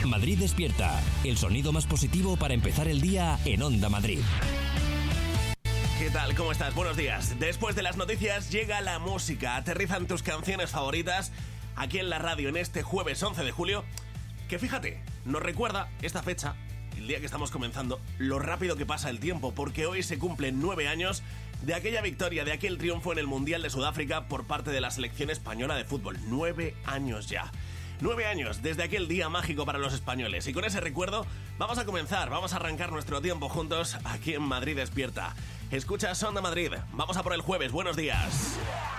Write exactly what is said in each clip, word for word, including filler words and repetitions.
Madrid despierta, el sonido más positivo para empezar el día en Onda Madrid. ¿Qué tal? ¿Cómo estás? Buenos días. Después de las noticias llega la música. Aterrizan tus canciones favoritas aquí en la radio en este jueves once de julio. Que fíjate, nos recuerda esta fecha, el día que estamos comenzando, lo rápido que pasa el tiempo, porque hoy se cumplen nueve años de aquella victoria, de aquel triunfo en el Mundial de Sudáfrica por parte de la selección española de fútbol. Nueve años ya. Nueve años desde aquel día mágico para los españoles. Y con ese recuerdo vamos a comenzar, vamos a arrancar nuestro tiempo juntos aquí en Madrid Despierta. Escuchas Onda Madrid. Vamos a por el jueves. Buenos días.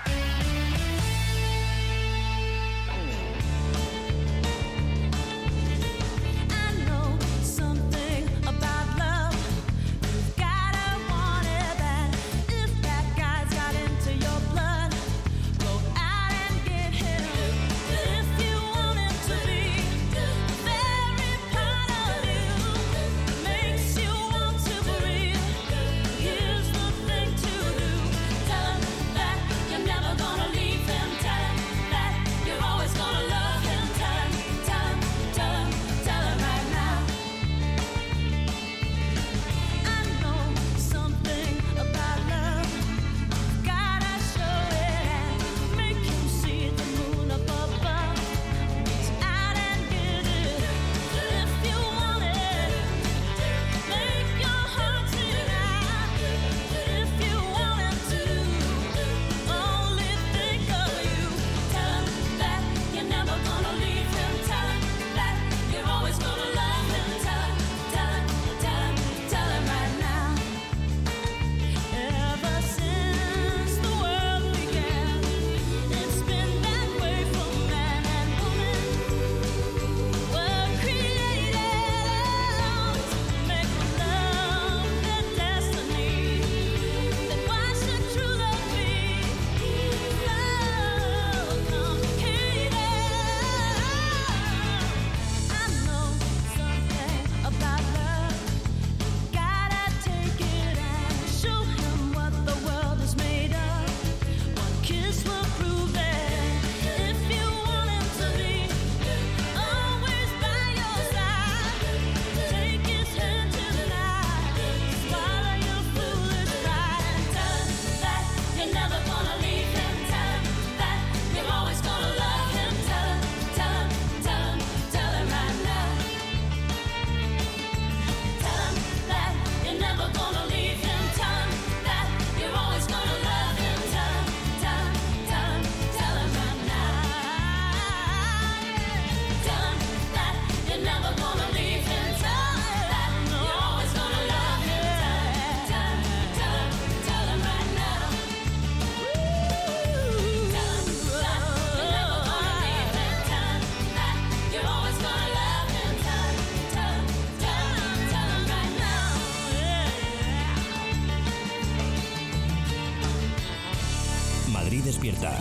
Despierta.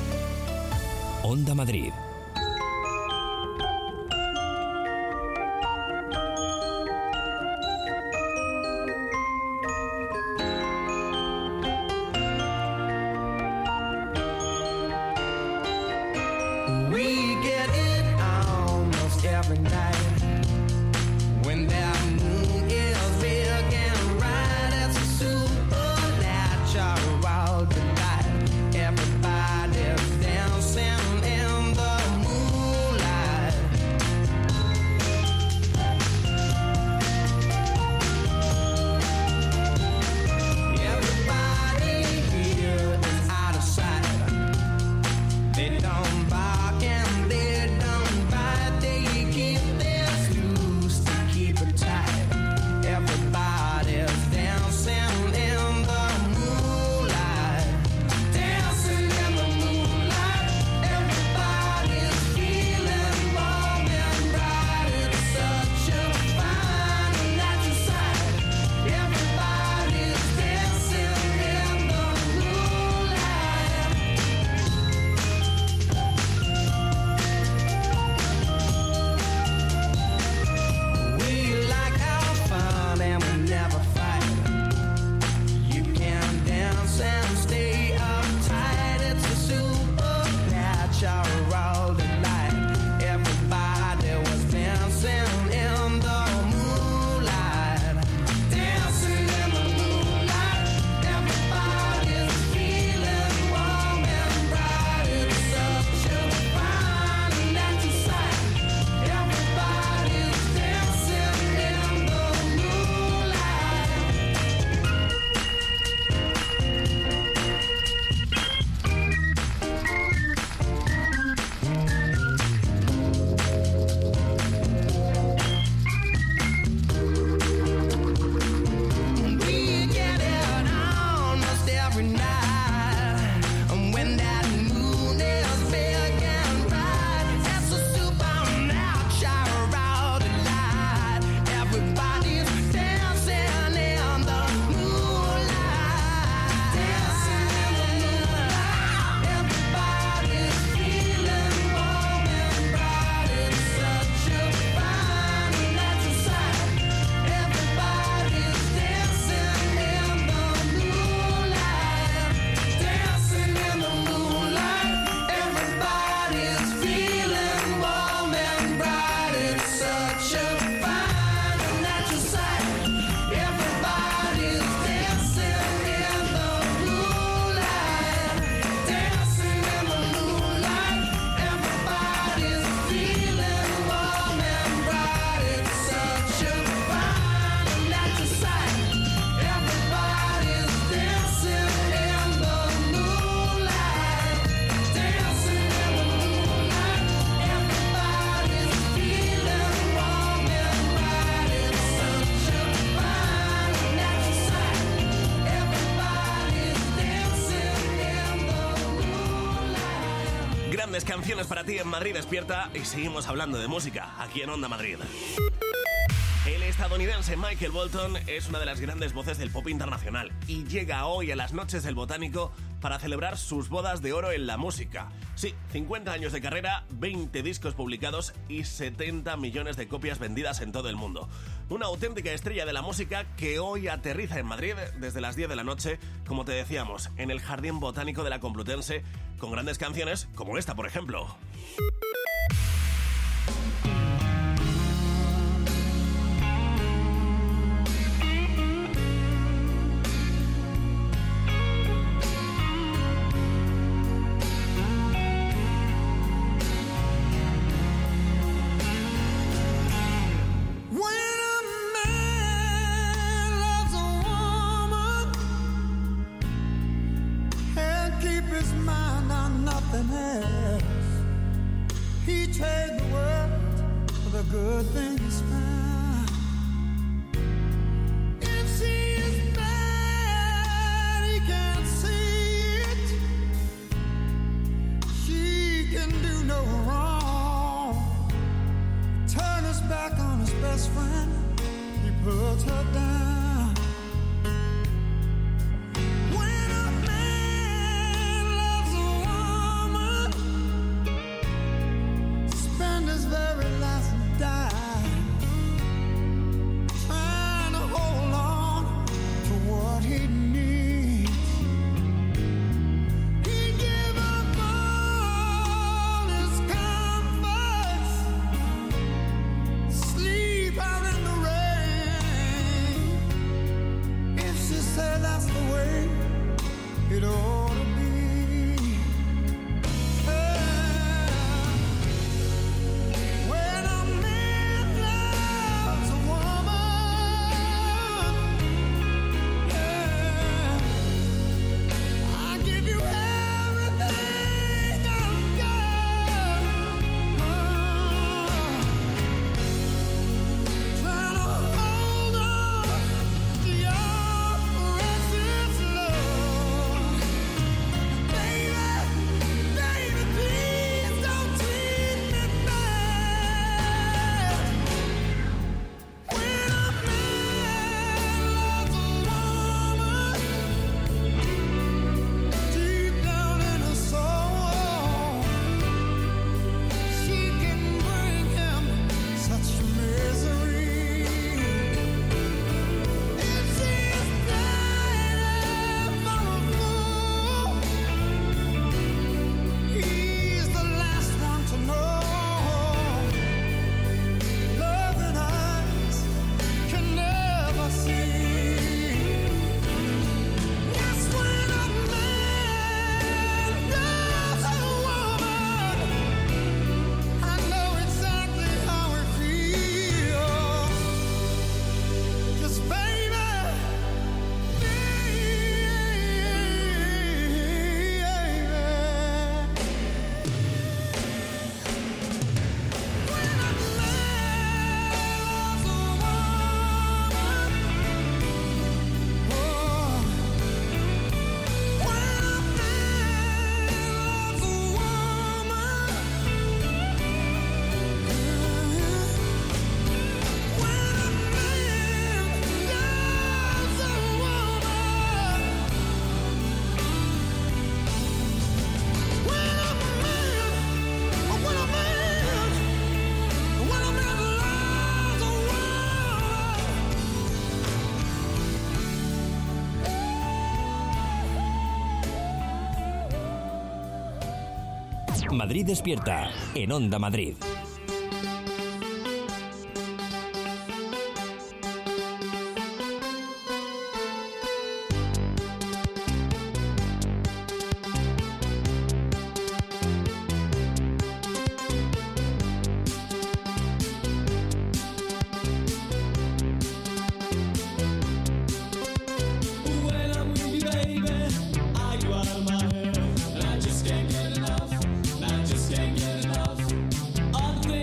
Onda Madrid. We get it almost every night when that moon is big and bright. It's a supernatural delight. Everybody's dancing in the moonlight. Everybody here is out of sight. They don't bark and they don't bite. They keep their grandes canciones para ti en Madrid Despierta y seguimos hablando de música aquí en Onda Madrid. El estadounidense Michael Bolton es una de las grandes voces del pop internacional y llega hoy a las Noches del Botánico para celebrar sus bodas de oro en la música. Sí, cincuenta años de carrera, veinte discos publicados y setenta millones de copias vendidas en todo el mundo. Una auténtica estrella de la música que hoy aterriza en Madrid desde las diez de la noche, como te decíamos, en el Jardín Botánico de la Complutense, con grandes canciones como esta, por ejemplo. Madrid Despierta, en Onda Madrid. Under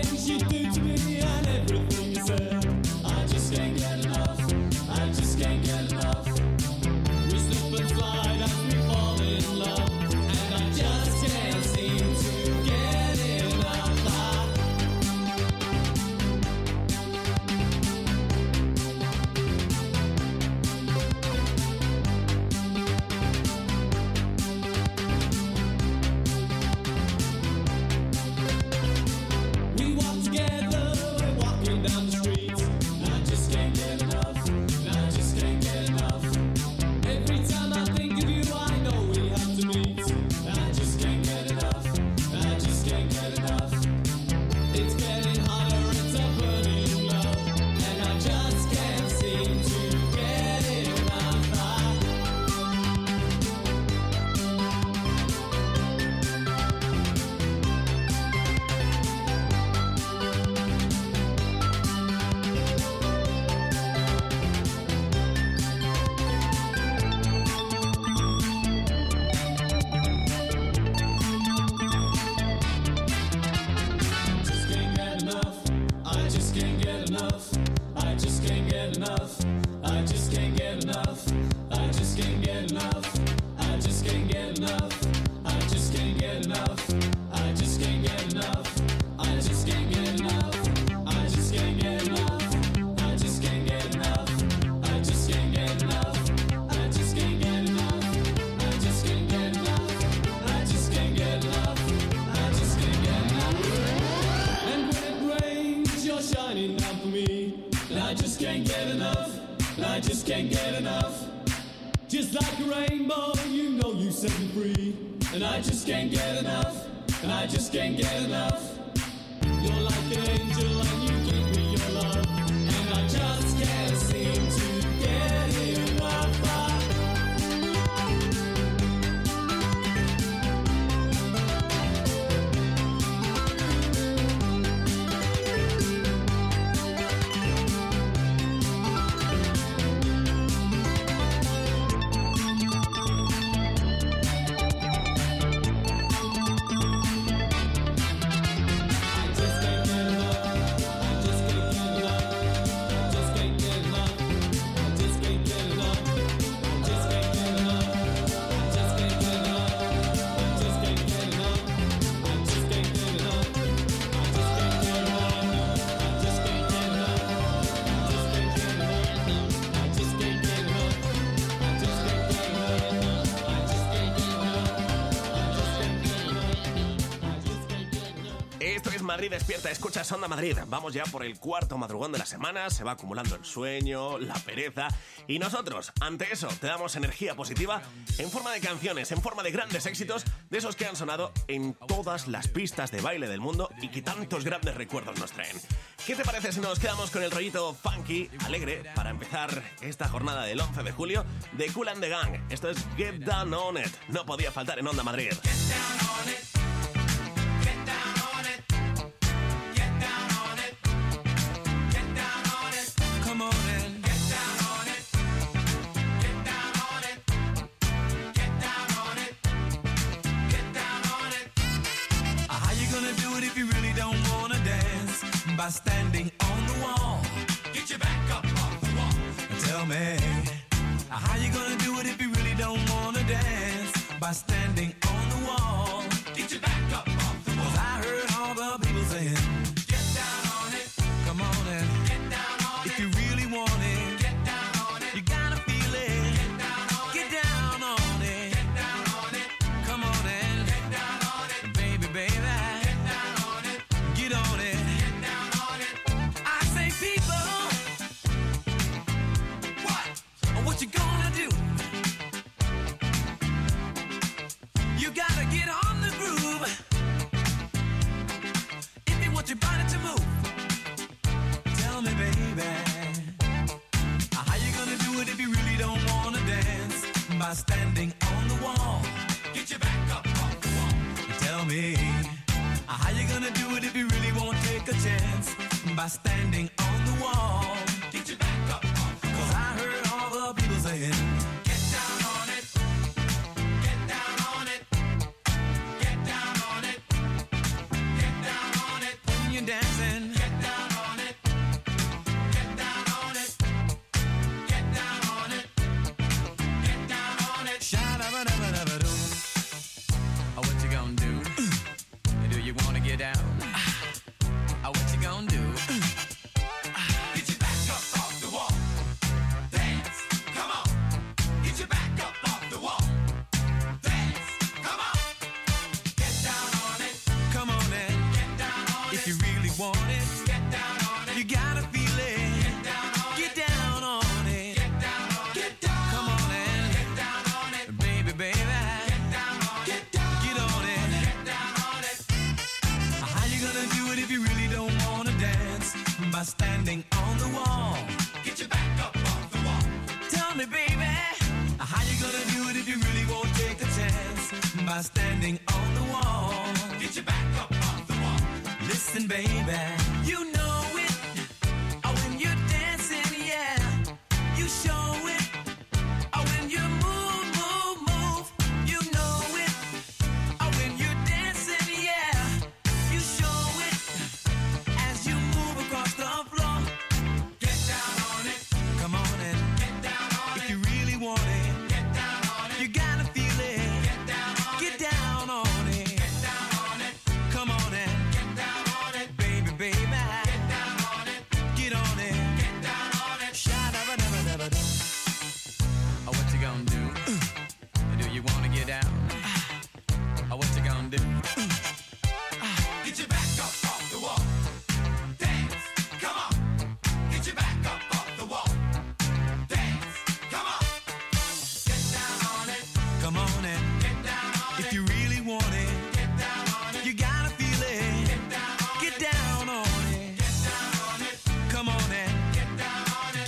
get enough. I just can't get enough. I just can't get enough. I just can't get enough. I just can't get enough. I just can't get enough. I just can't get enough. I just can't get enough. I just can't get enough. I just can't get enough. I just can't get enough. I just can't get enough. I just can't get enough. I just can't get enough. I just can't get enough. And when it rains, you're shining down for me. And I just can't get enough. And I just can't get enough. Just like a rainbow, you know you set me free. And I just can't get enough. And I just can't get enough. You're like an angel and you give me your love. And I just can't seem to get enough. Madrid despierta, escuchas Onda Madrid. Vamos ya por el cuarto madrugón de la semana. Se va acumulando el sueño, la pereza. Y nosotros, ante eso, te damos energía positiva en forma de canciones, en forma de grandes éxitos, de esos que han sonado en todas las pistas de baile del mundo y que tantos grandes recuerdos nos traen. ¿Qué te parece si nos quedamos con el rollito funky, alegre, para empezar esta jornada del once de julio de Kool and the Gang? Esto es Get Down On It. No podía faltar en Onda Madrid. Get down on it. By standing on the wall, get your back up off the wall. Tell me, how you gonna do it if you really don't wanna dance? By standing on the wall, get your back up off the wall. 'Cause I heard all the people saying, get down on it. Come on and get down on if it. you really want it, get down on it. You gotta feel it. Get down on get it. down on it. Get down on it. Come on and get down on it. Baby, baby, get down on it. Get on it. What you gonna do? You gotta get on the groove if you want your body to move. Tell me, baby, how you gonna do it if you really don't wanna dance? By standing on the wall, get your back up off the wall. Tell me, how you gonna do it if you really won't take a chance? By standing on the wall, get your back up off the wall. 'Cause I heard all the people saying, get down on it. Get down on it. Get down on it. Get down on it. when you're dancing, get down on it. Get down on it. Get down on it. Get down on it. sha-da-ba-da-ba-da-ba-doo. Oh, what you gonna do? Do you wanna get down? Oh, what you gonna do? Get your back up off the wall. Dance, come on. Get your back up off the wall. Dance, come on. Get down on it. Come on and Get down on if it. you really want it, Get down on it. you gotta feel it. Get down on Get it. down on it. Get down on it. Get down. Come on and Get down on it. baby, baby, Get down on it. Get down. get on it. Get down on it. How you gonna do it if you really don't wanna dance? By standing on the wall. Get your back up off the wall. Tell me, baby, how you gonna do it if you really won't take a chance? By standing on the wall. Get your back up off the wall. Listen, baby, you know it. Oh, when you're dancing, yeah, you show it. Oh, when you move, move, move, you know it. Oh, when you're dancing, yeah, you show it. As you move across the floor,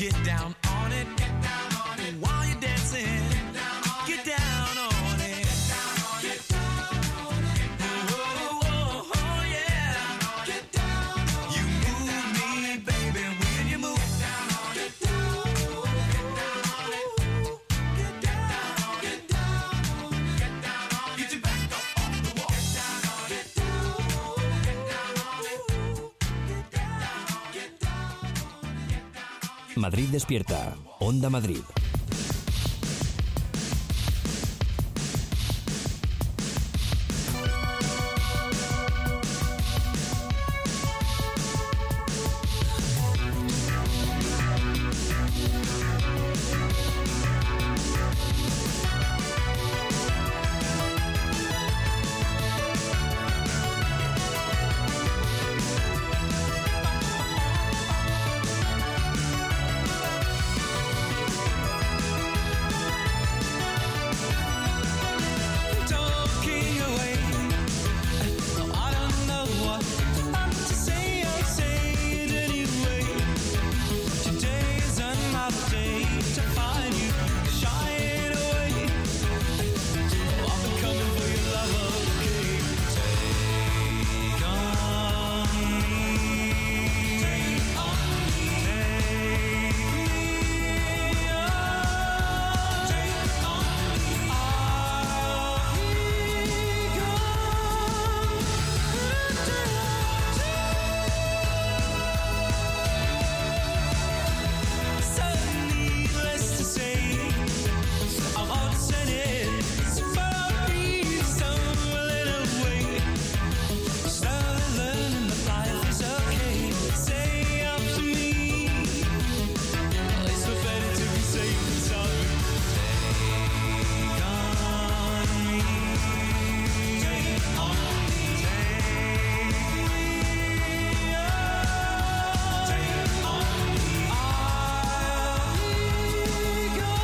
get down on it. Get down on it. While you're dancing, get down on get it. Down on it. Get down on it. Get down on it. Oh, oh, oh, yeah. Get down on it. You move me, baby, when you move. Get down on it. Get down on it. Get down on it. Get down on it. Get down on it. Get your back up off the wall. Get down on it. Get down on it. Get down on it. Get down on it. Get down on it. Madrid despierta. Onda Madrid. Talking away, I don't know what to say. I'll say it anyway. Today is another day to find you shying away. I've been coming for your love, okay? Take on me, take on me, take me on, take on me. I'll be gone. So needless to say, I'm upset it, but I'll be some little way. Slowly learning that life is okay. Say up to me, it's no better to be safe than sorry. Take on me, take on me, take me on, take on me. I'll be gone.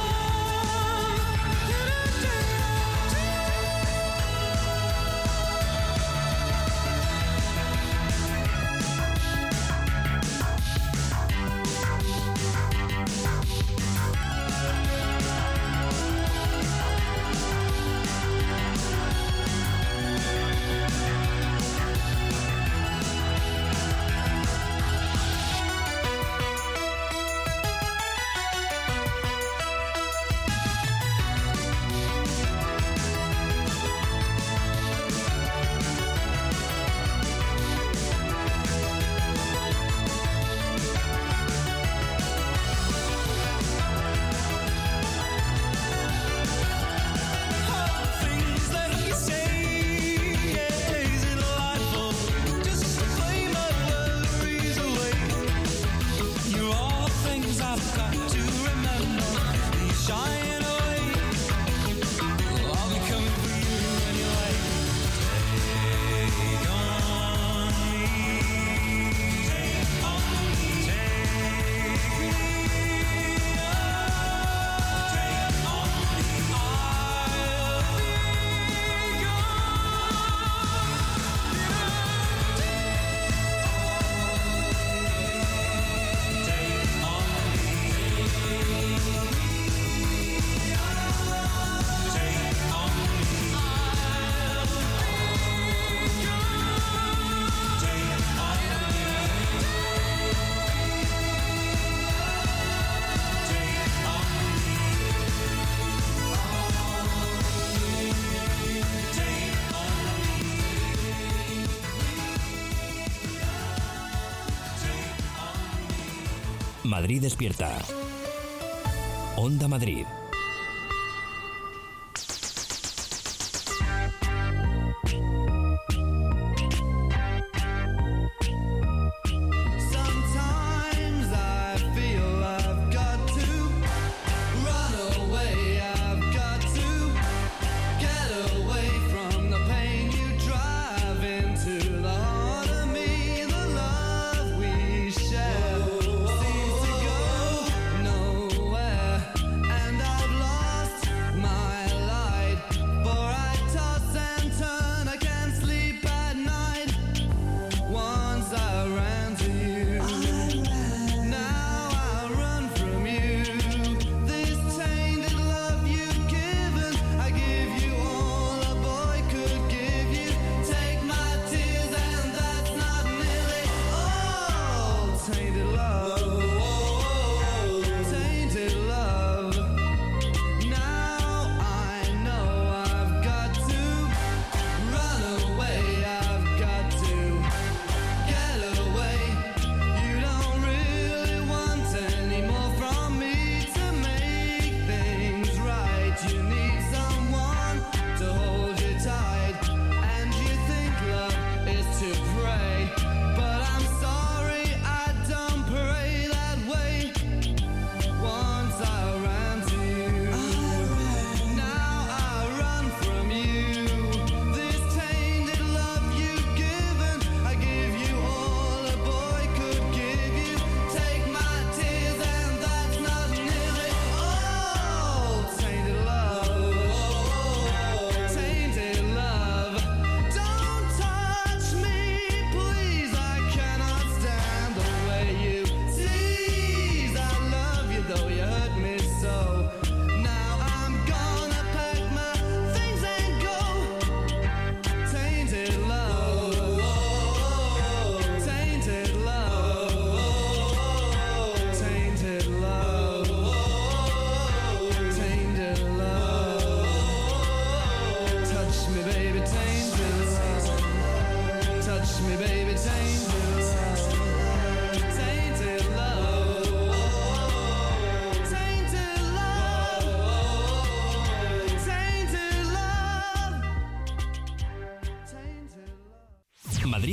Things that you say, is it delightful? Just to play my worries away. You're all things I've got to remember. You're shying away. I'll be coming for you anyway. Take on me, take on me, take me on, take on me. I'll be Madrid despierta. Onda Madrid. Sometimes I feel I've got to run away. I've got to get away from the pain you drive into the heart of me. The love we share seems to go nowhere, and I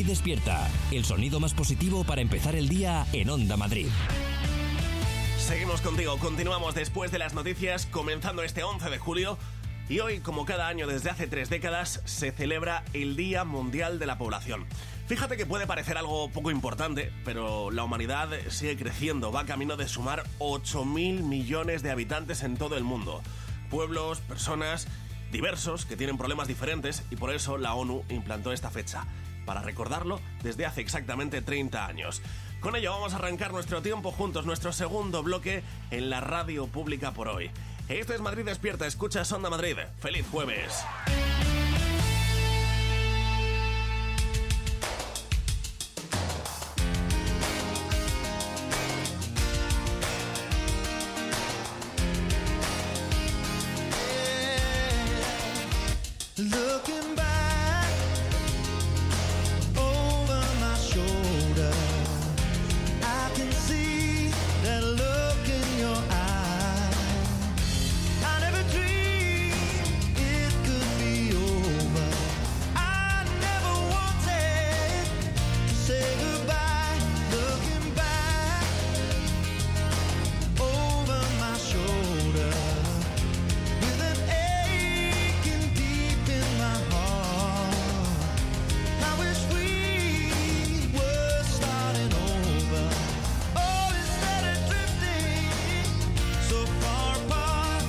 despierta, el sonido más positivo para empezar el día en Onda Madrid. Seguimos contigo, continuamos después de las noticias, comenzando este once de julio. Y hoy, como cada año desde hace tres décadas, se celebra el Día Mundial de la Población. Fíjate que puede parecer algo poco importante, pero la humanidad sigue creciendo, va camino de sumar ocho mil millones de habitantes en todo el mundo. Pueblos, personas diversos que tienen problemas diferentes, y por eso la ONU implantó esta fecha, para recordarlo desde hace exactamente treinta años. Con ello vamos a arrancar nuestro tiempo juntos, nuestro segundo bloque en la radio pública por hoy. Esto es Madrid Despierta, escuchas Onda Madrid. ¡Feliz jueves! Looking back over my shoulder, I can see that look in your eye. I never dreamed it could be over. I never wanted to say goodbye. Looking back over my shoulder, with an aching deep in my heart. I wish we were starting over. Oh, instead of drifting so far apart.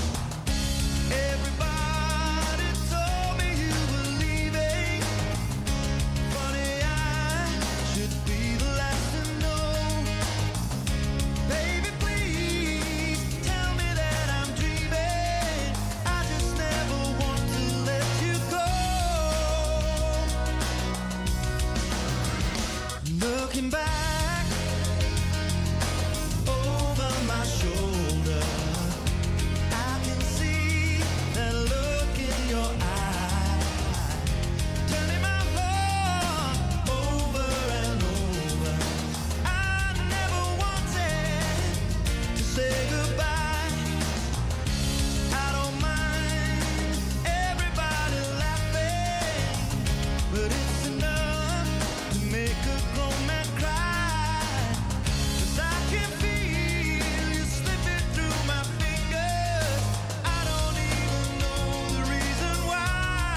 Everybody told me you were leaving. Funny, I should be the last to know. Baby, please tell me that I'm dreaming. I just never want to let you go. Looking back over my shoulder, I can see that look in your eye, turning my heart over and over. I never wanted to say goodbye. I don't mind everybody laughing, but it's enough to make a grown man cry. 'Cause I can feel you slipping through my fingers. I don't even know the reason why.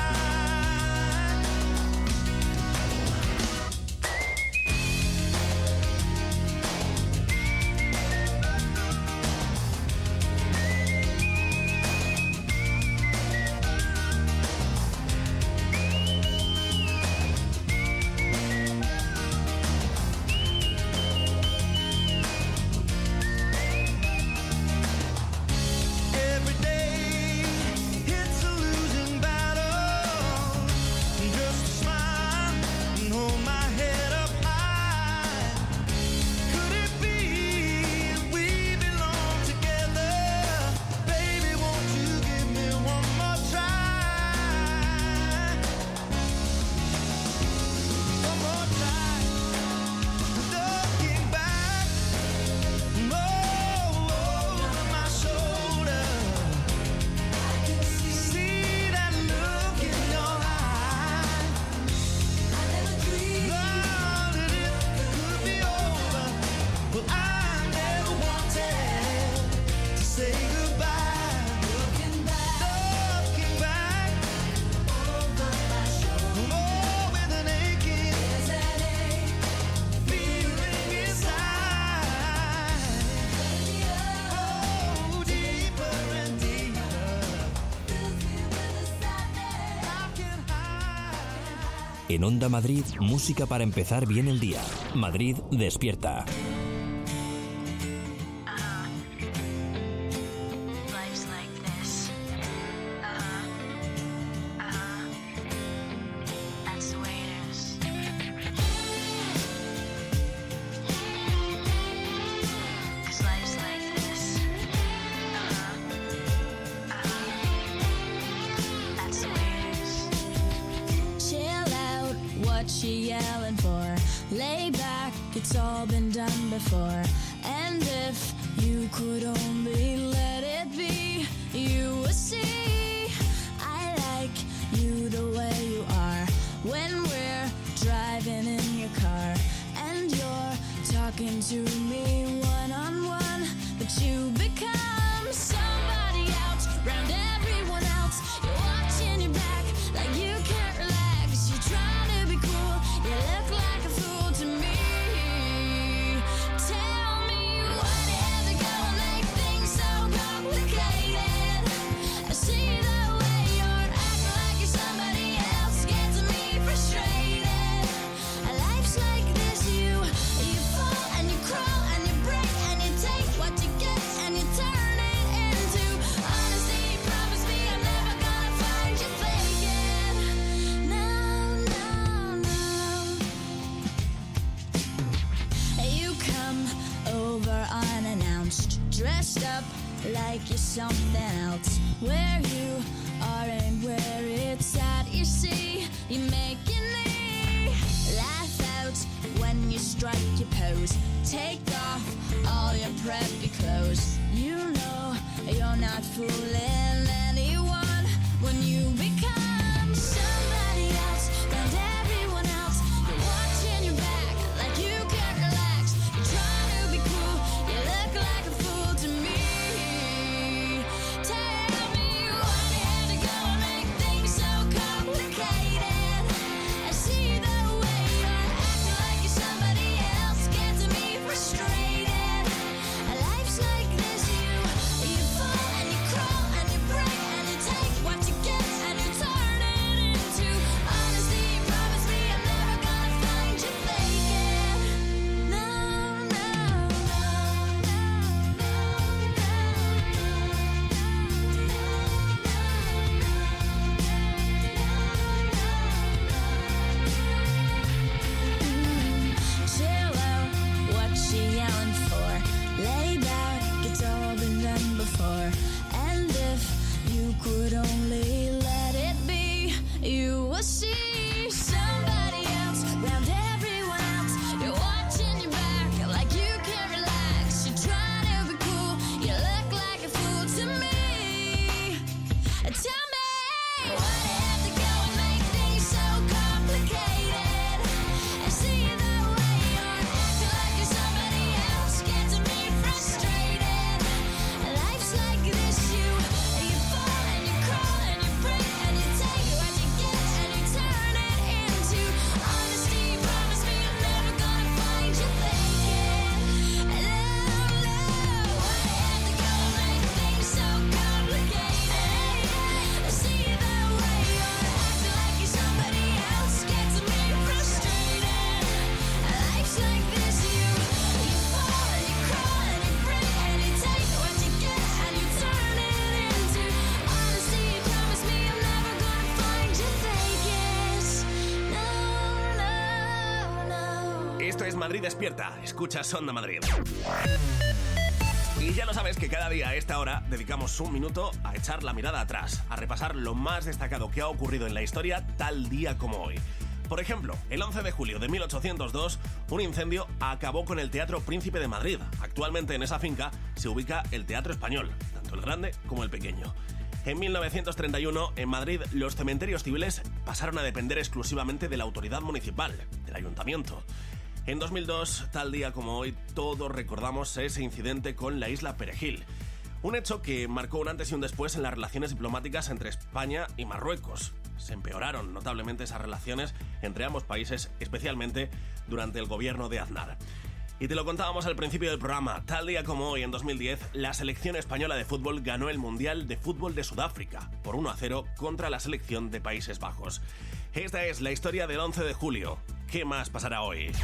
Every day it's a losing battle. Just a smile and hold my head up high. Could it be we belong together? Baby, won't you give me one more try? One more try. Looking back over my shoulder, I can see that look in your eye. I never dreamed that it could be over. Well, I never wanted to say goodbye. Looking back, looking back over my shoulder, oh, with an aching, there's an ache feeling inside. Oh, deeper and deeper, fills me with a sadness I can't hide. En Onda Madrid, música para empezar bien el día. Madrid Despierta. Life's like this. Uh-huh. Uh-huh. That's the way it is. 'Cause life's like this. Uh-huh. Uh-huh. That's the way it is. Chill out, what you yelling for? Lay back, it's all been done before. And if you could only let it be, you would see I like you the way you are. When we're driving in your car and you're talking to me one-on-one, but you become somebody else round everyone else. You're watching your back like you can't relax. You're trying to be cool, you look like a fool to me. Tell me what you have to go and make things so complicated. I see the way you're acting like you're somebody else, gets me frustrated. Life's like this, you you fall and you crawl and you break and you take what you get and you turn it into honesty. Promise me I'm never gonna find you faking. No, no, no. You come over unannounced, dressed up like you're something else. Where you are and where it's at, you see, you making me laugh out when you strike your pose. Take off all your preppy clothes. You know you're not fooling anyone when you become somebody else round everyone else. You're watching your back like you can't relax. You're trying to be cool, you look like a fool to me. Tell me why you had to go and make things so complicated. I see the way you're acting like you're somebody else, gets me frustrated. Life's like this, you you fall and you crawl and you break and you take what you get and you turn it into honesty. Promise me I'm never gonna find you faking. No, no, chill out, what she yelling for? Lay back, it's all been done before. And if you could only let it be, you will see somebody else round everyone else. You're watching your back like you can't relax. You're trying to be cool, you look like a fool to me. Tell me why you have to go and make things so complicated. I see the way you're acting like you're somebody else, gets me frustrated. Life's like this, you you fall and you crawl and you break and you take what you get and you turn it into honesty. Promise me I'm never gonna find you faking. No, no, why you have to go and make things so complicated? I see the way you're acting like you're somebody else, gets me frustrated. Life's like this, you you fall and you crawl and you break and you take what you get and you turn it into honesty. Promise me I'm never gonna find you faking. No, no, no. Esto es Madrid Despierta. Escuchas Onda Madrid. Y ya lo sabes que cada día a esta hora dedicamos un minuto a echar la mirada atrás, a repasar lo más destacado que ha ocurrido en la historia tal día como hoy. Por ejemplo, el once de julio de mil ochocientos dos, un incendio acabó con el Teatro Príncipe de Madrid. Actualmente en esa finca se ubica el Teatro Español, tanto el grande como el pequeño. En mil novecientos treinta y uno, en Madrid, los cementerios civiles pasaron a depender exclusivamente de la autoridad municipal, del ayuntamiento. En dos mil dos, tal día como hoy, todos recordamos ese incidente con la isla Perejil. Un hecho que marcó un antes y un después en las relaciones diplomáticas entre España y Marruecos. Se empeoraron notablemente esas relaciones entre ambos países, especialmente durante el gobierno de Aznar. Y te lo contábamos al principio del programa, tal día como hoy, en dos mil diez, la selección española de fútbol ganó el Mundial de Fútbol de Sudáfrica por uno a cero contra la selección de Países Bajos. Esta es la historia del once de julio. ¿Qué más pasará hoy? If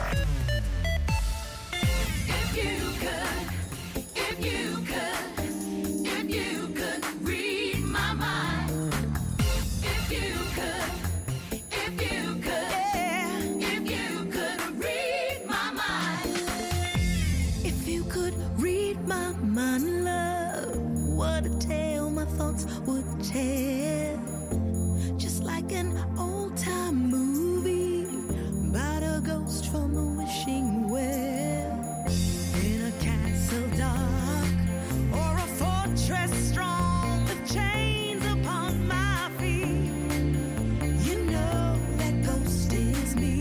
you could, if you could, if you could read my mind. If you could, if you could, if you could read my mind. If you could read my mind, love, what a tale my thoughts would tell. Just like an old-time movie about a ghost from a wishing well. In a castle dark or a fortress strong with chains upon my feet. You know that ghost is me.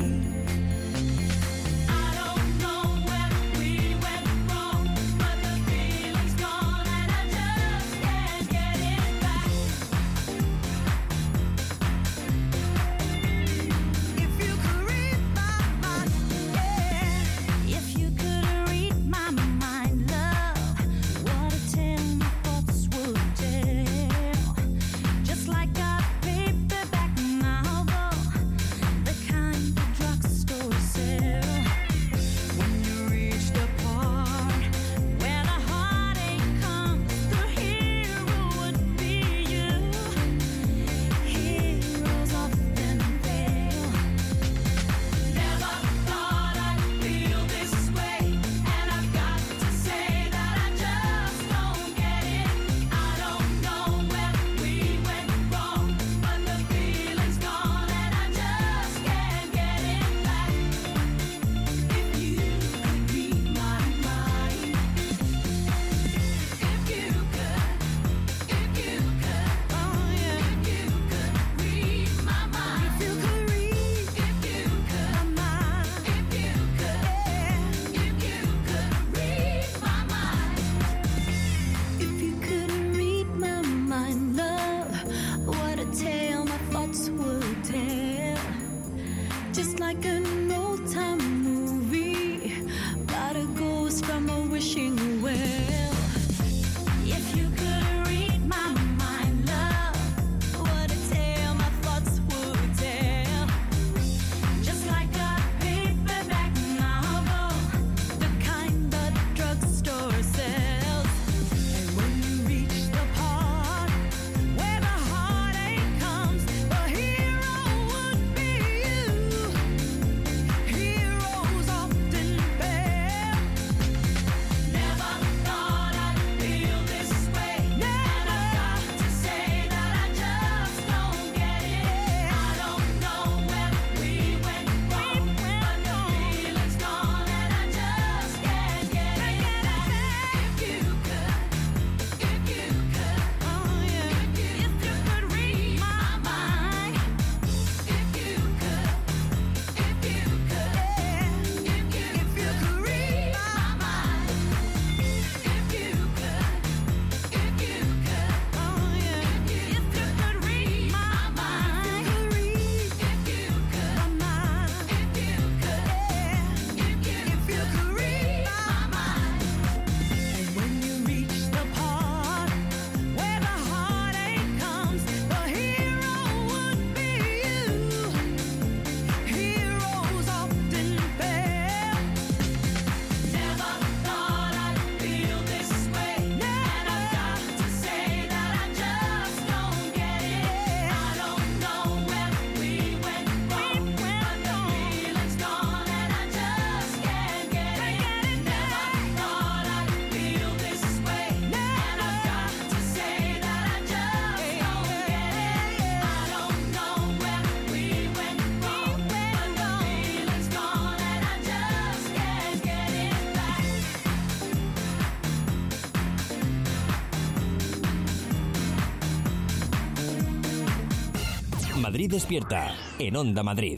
wishing well. If you could read my mind, love, what a tale my thoughts would tell. Just like a paperback novel, the kind the drugstore sells. And when you reach the part where the heartache comes, the hero would be you. Heroes often fail. Never thought I'd feel this way. And I've got to say that I just don't get it. I don't know where we went wrong, but the feeling's gone and I just can't get it back. If you could, if you could, oh yeah, if you could read my mind, if you could, if you could, if you if you could read my mind, if you could, if you could, oh yeah, if you could read my mind, if you could, my mind, if you could, if you if you could read my mind. And when you reach the part where the heartache comes, the hero would be you. Heroes often fail. Never thought I'd feel this way. And I've got to say that I just don't get it. I don't know where we went wrong, but the feeling's gone and I just can't get it. Never thought I'd feel this way. And I've got to say that I just don't get it. I don't know where we went wrong, but the feeling's gone and I just can't get it back. Madrid despierta en Onda Madrid.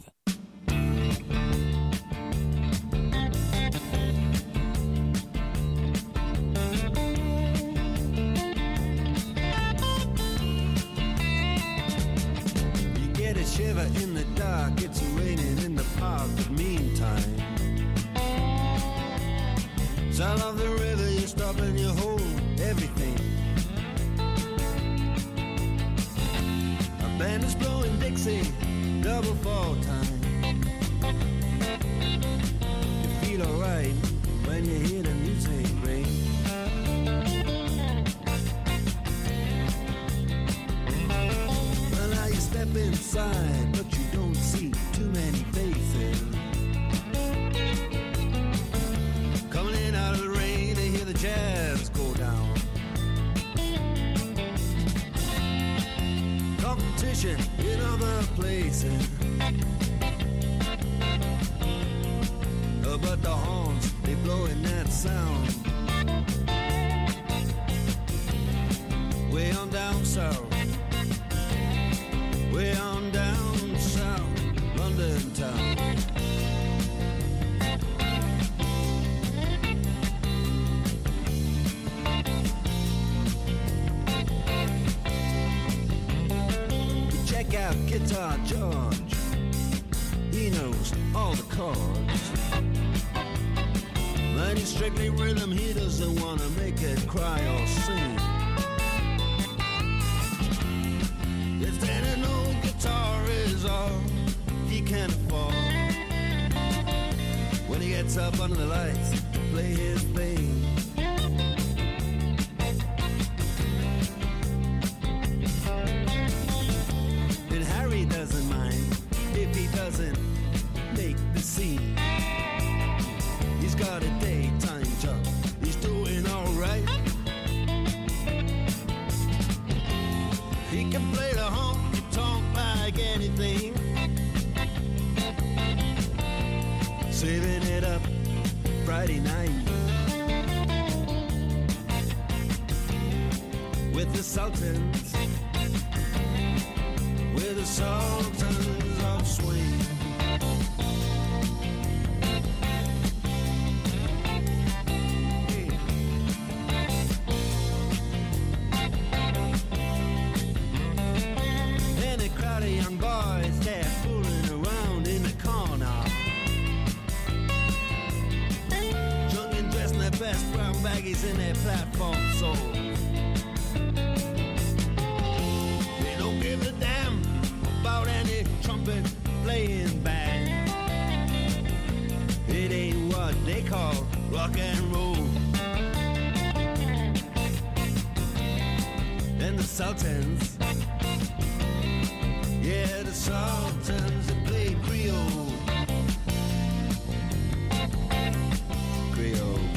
You get a shiver in the dark, it's raining in the park, but meantime, sound of the river, you stop and you hold everything. A band is blowing Dixie, double fall time. You feel alright when you hear the music ring. Well, now you step inside, but you don't see too many faces. Coming in out of the rain, they hear the jazz go down. Competition in other places. Oh, but the horns, they blowing that sound. Way on down south. Way on down south, London town. You check out Guitar George. He knows all the chords. But he's strictly rhythm, he doesn't want to make it cry or sing. If then an old guitar is all he can afford, when he gets up under the lights to play his thing. And Harry doesn't mind if he doesn't make the scene. He's got a daytime job, he's doing alright. He can play the honky tonk like anything, saving it up Friday night with the Sultans, with the Sultans of Swing. And a crowd of young boys, they're fooling around in the corner, drunk and dressed in their best dressed brown baggies in their platform soles. They don't give a damn about any trumpet playing band. It ain't what they call rock and roll. And the Sultans, yeah, the Sultans that play Creole. Creole.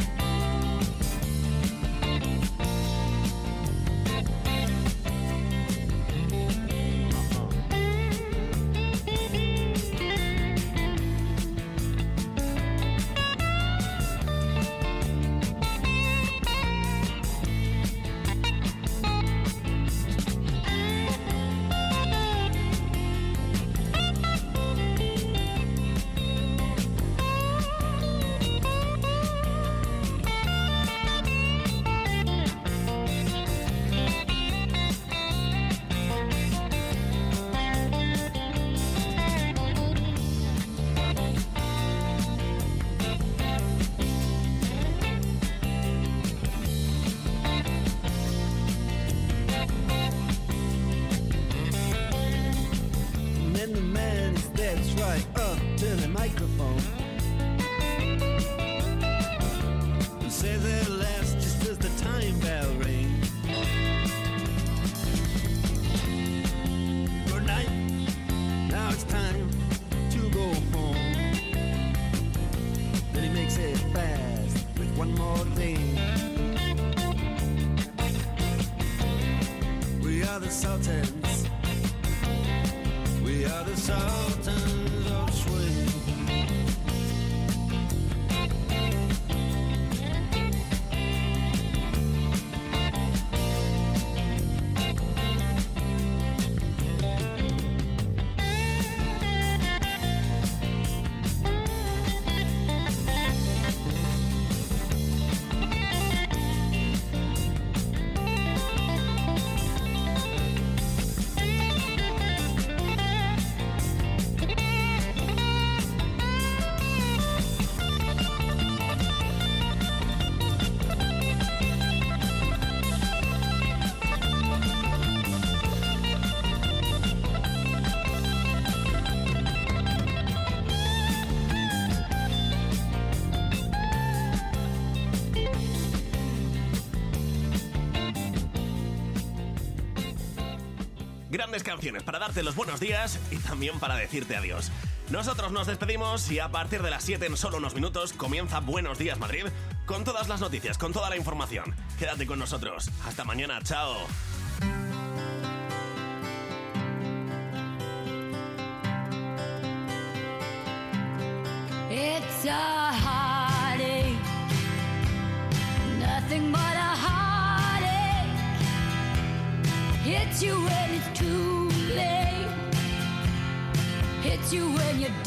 Grandes canciones para darte los buenos días y también para decirte adiós. Nosotros nos despedimos y a partir de las siete en solo unos minutos comienza Buenos Días Madrid con todas las noticias, con toda la información. Quédate con nosotros. Hasta mañana, chao. It's a heartache, nothing but a heartache. Hits you when it's too late, hits you when you're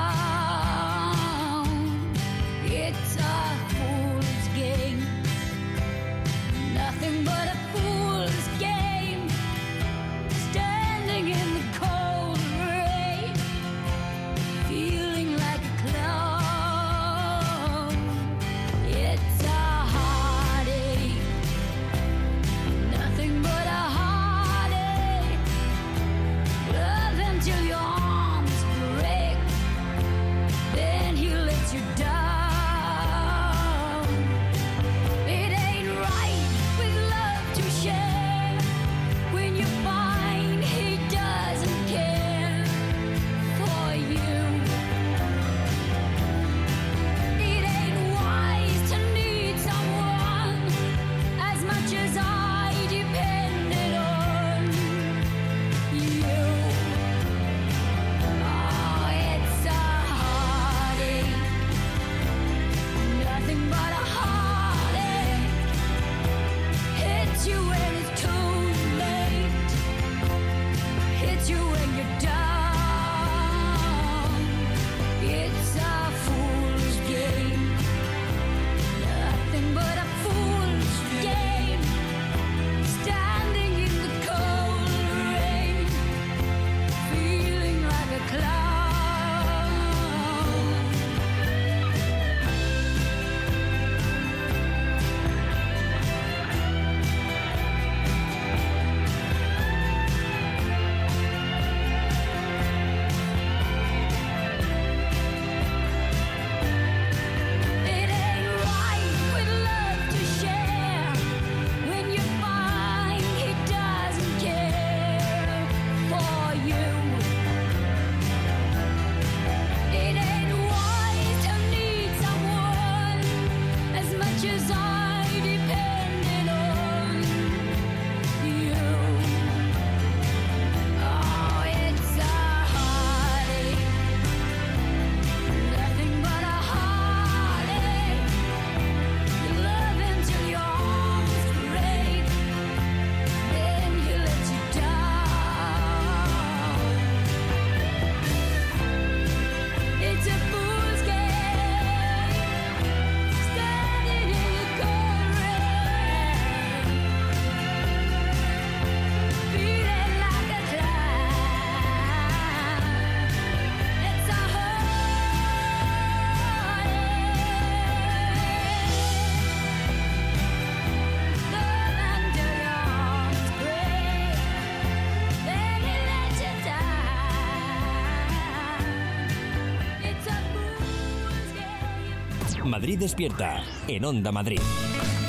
down. It's a fool's game, nothing but a fool's game. Standing in the cold rain, feeling like a clown. It's a heartache, nothing but a heartache. Love until your arms break, Madrid despierta, en Onda Madrid.